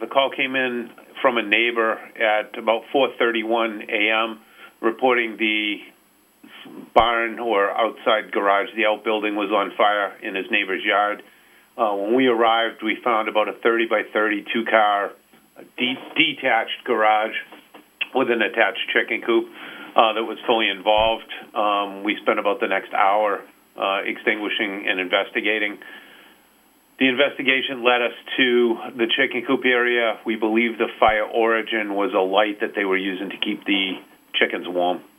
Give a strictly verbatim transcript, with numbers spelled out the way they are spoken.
call came in from a neighbor at about four thirty-one a.m. reporting the barn or outside garage, the outbuilding, was on fire in his neighbor's yard. Uh, when we arrived, we found about a thirty by thirty two-car de- detached garage with an attached chicken coop uh, that was fully involved. Um, we spent about the next hour uh, extinguishing and investigating. The investigation led us to the chicken coop area. We believe the fire origin was a light that they were using to keep the chickens warm.